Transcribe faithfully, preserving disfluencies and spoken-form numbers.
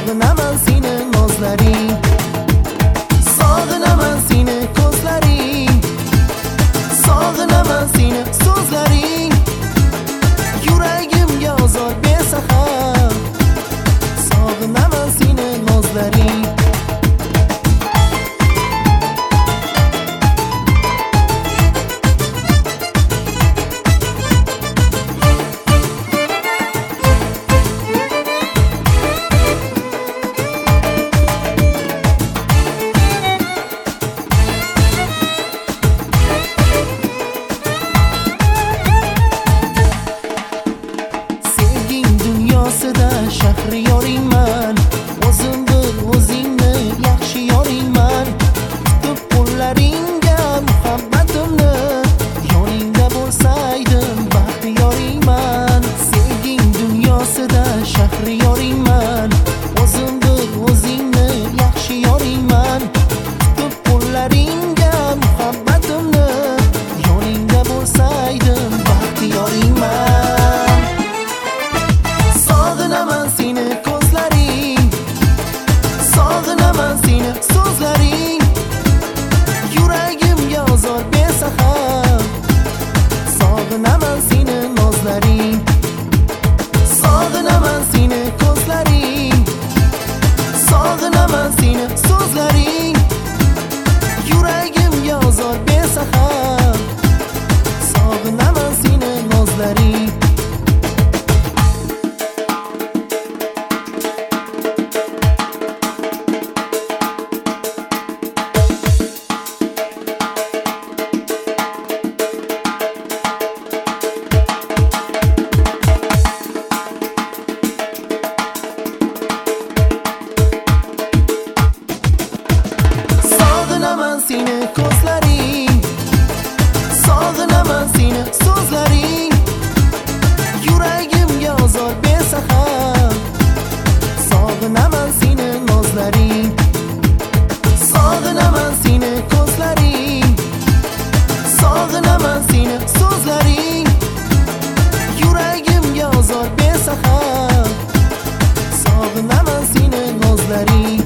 Sog'inaman seni nozlaring, sog'inaman seni ko'zlaring, sog'inaman seni so'zlaring. Yuragimga ozor bersa ham sog'inaman seni nozlaring. Shahriyoringman, o'zim bil o'zingni yaxshi yoringman. Tutib qo'llaringga muhabbatimni, yoningda bo'lsaydim baxtiyoringman. Sevging dunyosida shahriyoringman, o'zim bil o'zingni yaxshi yoringman. Tutib qo'llaringga muhabbatimni, yoningda bo'lsaydim baxtiyoringman. Sog'inaman seni ko'zlaring, sog'inaman seni so'zlaring. Yuragimga ozor bersa ham sog'inaman seni nozlaring, sog'inaman seni ko'zlaring, sog'inaman seni so'zlaring. Yuragimga ozor bersa ham sog'inaman seni nozlaring. Sog'inaman seni ko'zlaring, sog'inaman seni so'zlaring. Yuragimga ozor bersa ham sog'inaman seni nozlaring, sog'inaman seni ko'zlaring, sog'inaman seni so'zlaring. Yuragimga ozor bersa ham sog'inaman seni nozlaring.